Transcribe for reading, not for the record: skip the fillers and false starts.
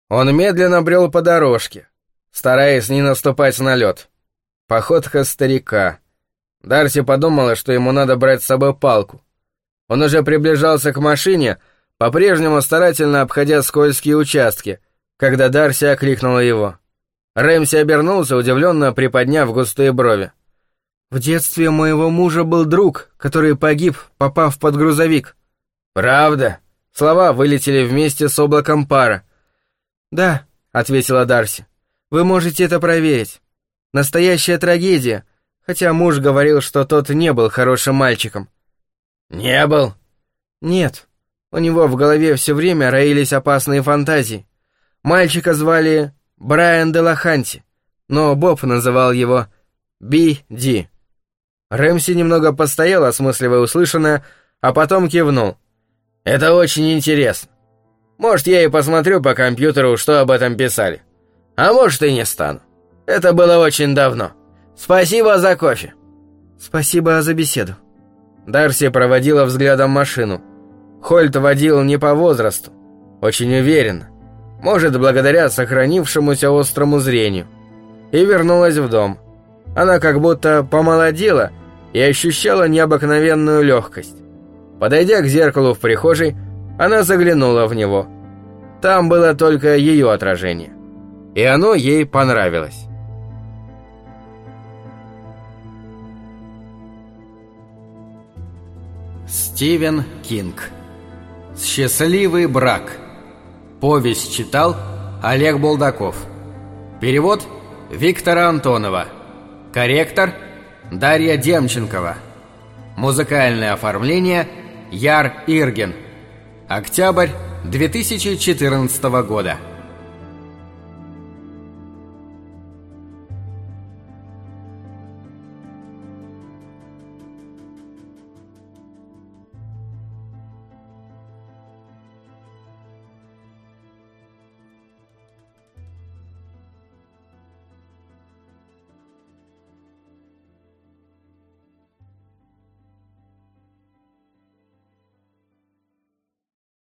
Он медленно брел по дорожке, стараясь не наступать на лед. Походка старика. Дарси подумала, что ему надо брать с собой палку. Он уже приближался к машине, по-прежнему старательно обходя скользкие участки, когда Дарси окликнула его. Рэмси обернулся, удивленно приподняв густые брови. «В детстве моего мужа был друг, который погиб, попав под грузовик». «Правда?» Слова вылетели вместе с облаком пара. «Да», — ответила Дарси. «Вы можете это проверить. Настоящая трагедия, хотя муж говорил, что тот не был хорошим мальчиком». «Не был?» «Нет. У него в голове все время роились опасные фантазии. Мальчика звали Брайан Делаханти, но Боб называл его Би-Ди». Рэмси немного постоял, осмысливая услышанное, а потом кивнул. «Это очень интересно. Может, я и посмотрю по компьютеру, что об этом писали. А может, и не стану. Это было очень давно. Спасибо за кофе». «Спасибо за беседу». Дарси проводила взглядом машину. Хольт водил не по возрасту, очень уверенно, может, благодаря сохранившемуся острому зрению, и вернулась в дом. Она как будто помолодела и ощущала необыкновенную легкость. Подойдя к зеркалу в прихожей, она заглянула в него. Там было только ее отражение. И оно ей понравилось. Стивен Кинг. «Счастливый брак». Повесть читал Олег Булдаков. Перевод Виктора Антонова. Корректор Дарья Демченкова. Музыкальное оформление Яр Ирген. Октябрь 2014 года.